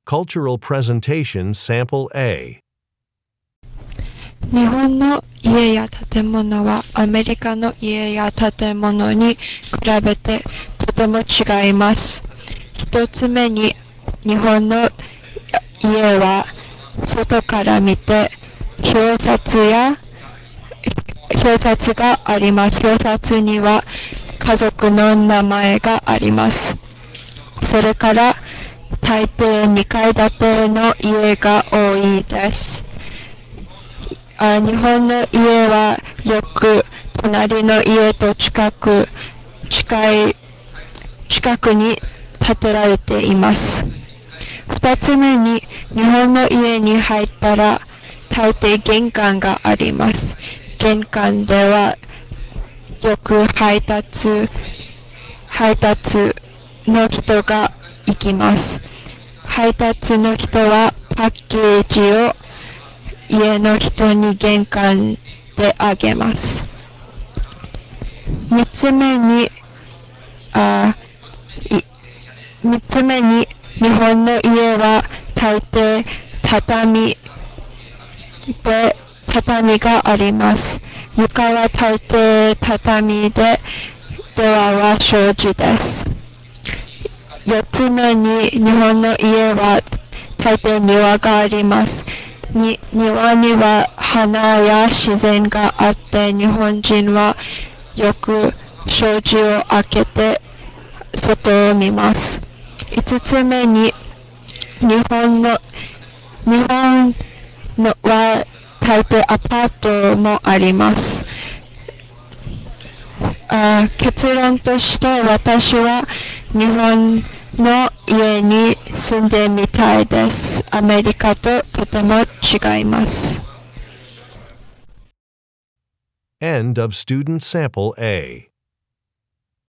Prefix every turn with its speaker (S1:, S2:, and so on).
S1: Cultural Presentation Sample A.
S2: 日本の家や建物はアメリカの家や建物に比べてとても違います。一つ目に、日本の家は外から見て表札があります。表札には家族の名前があります。それから大抵2階建ての家が多いです。日本の家はよく隣の家と近くに建てられています。二つ目に、日本の家に入ったら大抵玄関があります。玄関ではよく配達の人が行きます。配達の人はパッケージを家の人に玄関であげます。三つ目に、日本の家は大抵畳があります。床は大抵畳で、ドアは障子です。四つ目に、日本の家は大抵庭があります。庭には花や自然があって、日本人はよく障子を開けて外を見ます。五つ目に、日本は大抵アパートもあります。結論として私は日本の家に住んでみたいです。アメリカととても違います。
S1: End of Student Sample A.